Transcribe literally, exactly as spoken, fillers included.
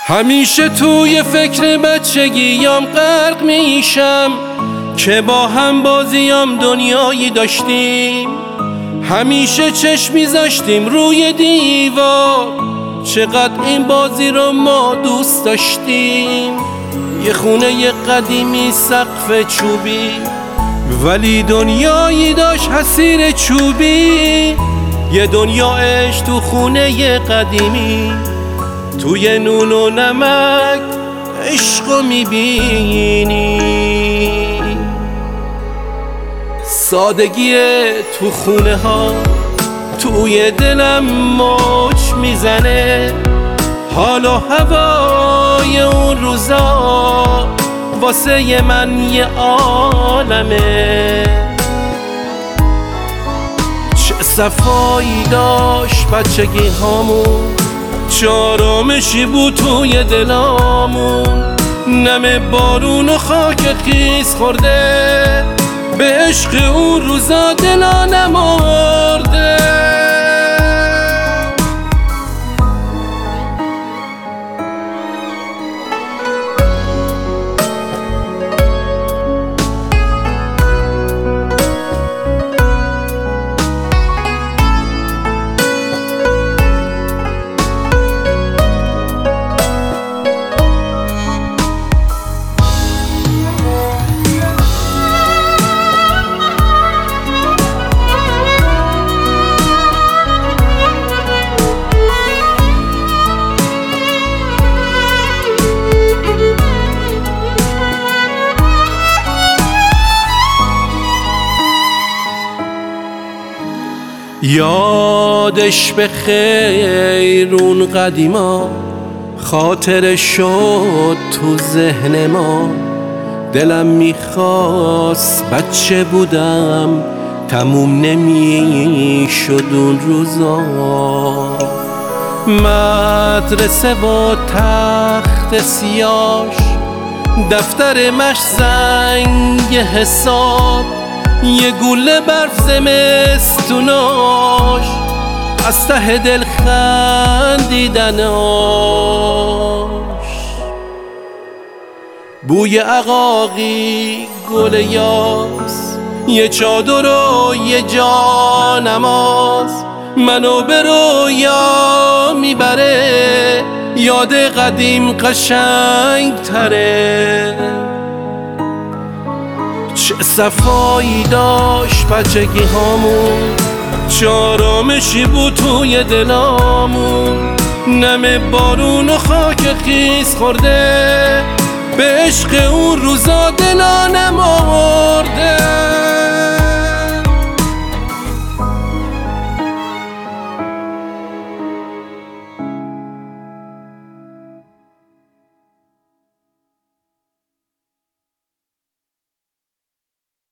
همیشه توی فکر بچگیام غرق میشم که با هم بازیام دنیایی داشتیم. همیشه چشم میذاشتیم روی دیوار، چقدر این بازی رو ما دوست داشتیم. یه خونه قدیمی سقف چوبی، ولی دنیایی داشت حصیر چوبی. یه دنیا عشق تو خونه قدیمی، توی نون و نمک عشقو میبینی. سادگی تو خونه ها توی دلم موج میزنه. حال و هوای اون روزا واسه من یه عالمه. چه صفایی داشت بچگی هامون، چه آرامشی بود توی دلامون. نم بارون و خاک خیس خورده، به عشق اون روزا دلا نمرده. یادش به خیر اون قدیما، خاطر شد تو ذهن ما. دلم میخواست بچه بودم، تموم نمیشد اون روزا. مدرسه و تخت سیاش، دفتر مش زنگ حساب. یه گوله برف زمستوناش، از ته دل خندیدناش. بوی عقاقی گل یاس، یه چادر و یه جا نماز. منو به رویا میبره، یاد قدیم قشنگ تره. چه صفایی داشت بچگی هامون، چه آرامشی بود توی دلامون. نم بارون و خاک خیس خورده، به عشق اون روزا دلا نمرده.